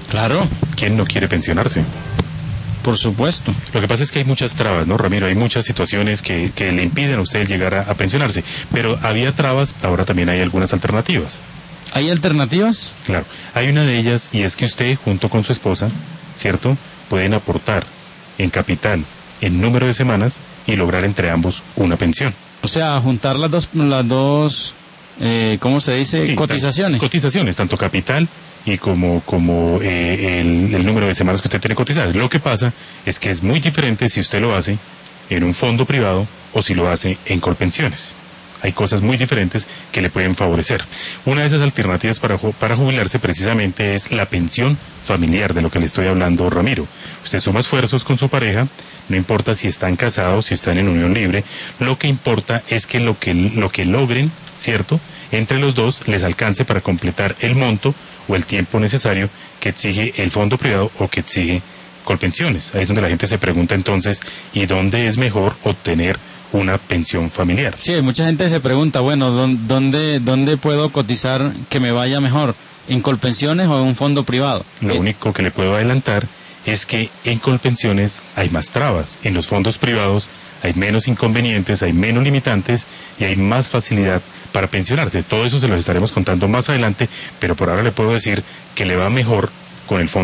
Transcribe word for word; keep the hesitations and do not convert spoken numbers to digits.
Claro. ¿Quién no quiere pensionarse? Por supuesto. Lo que pasa es que hay muchas trabas, ¿no, Ramiro? Hay muchas situaciones que, que le impiden a usted llegar a, a pensionarse. Pero había trabas, ahora también hay algunas alternativas. ¿Hay alternativas? Claro. Hay una de ellas y es que usted, junto con su esposa, ¿cierto?, pueden aportar en capital, en número de semanas y lograr entre ambos una pensión. O sea, juntar las dos, las dos, eh, ¿cómo se dice? Sí, cotizaciones. Cotizaciones, tanto capital y como, como eh, el, el número de semanas que usted tiene cotizadas. Lo que pasa es que es muy diferente si usted lo hace en un fondo privado o si lo hace en Colpensiones. Hay cosas muy diferentes que le pueden favorecer. Una de esas alternativas para, para jubilarse precisamente es la pensión familiar, de lo que le estoy hablando, Ramiro. Usted suma esfuerzos con su pareja, no importa si están casados, si están en unión libre, lo que importa es que lo que, lo que logren, ¿cierto?, entre los dos les alcance para completar el monto o el tiempo necesario que exige el fondo privado o que exige Colpensiones. Ahí es donde la gente se pregunta entonces, ¿y dónde es mejor obtener una pensión familiar? Sí, mucha gente se pregunta, bueno, ¿dónde, dónde puedo cotizar que me vaya mejor? ¿En Colpensiones o en un fondo privado? Lo eh, único que le puedo adelantar es que en Colpensiones hay más trabas, en los fondos privados hay menos inconvenientes, hay menos limitantes y hay más facilidad para pensionarse. Todo eso se lo estaremos contando más adelante, pero por ahora le puedo decir que le va mejor con el fondo